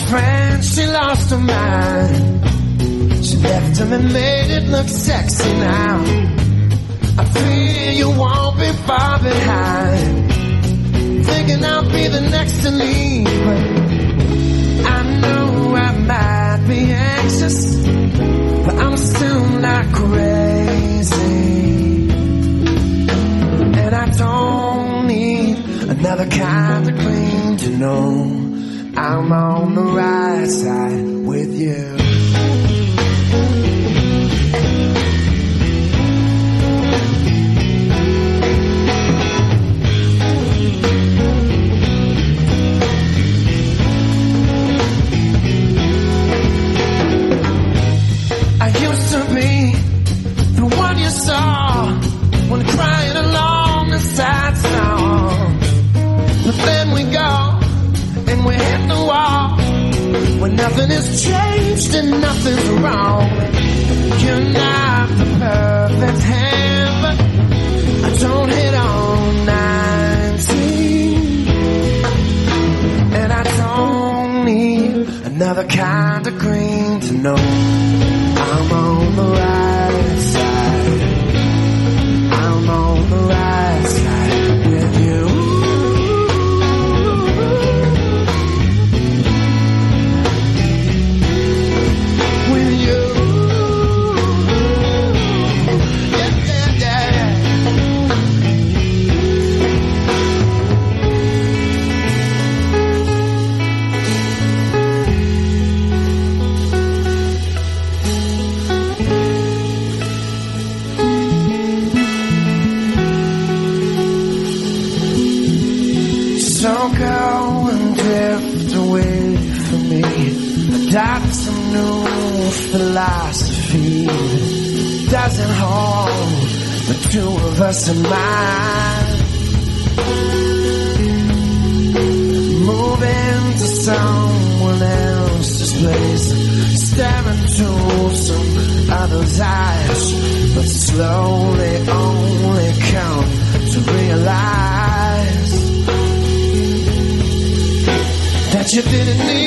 friend, she lost her mind. She left him and made it look sexy now. I fear you won't be far behind, thinking I'll be the next to leave. I know I might be anxious, but I'm still not crazy. And I don't need another kind of green to know I'm on the right side with you. I used to be the one you saw when crying along a sad song. But then we go and we hit the wall, when nothing has changed and nothing's wrong. You're not the perfect hand, but I don't hit on 19. And I don't need another kind of green to know I'm on the right side. I'm on the right side with you. With you. Yeah, yeah, yeah, yeah. So go and drift away from me, adopt some new philosophy that doesn't hold the two of us in mind. Move into someone else's place, stare into some other's eyes, but slowly only come to realize that you didn't need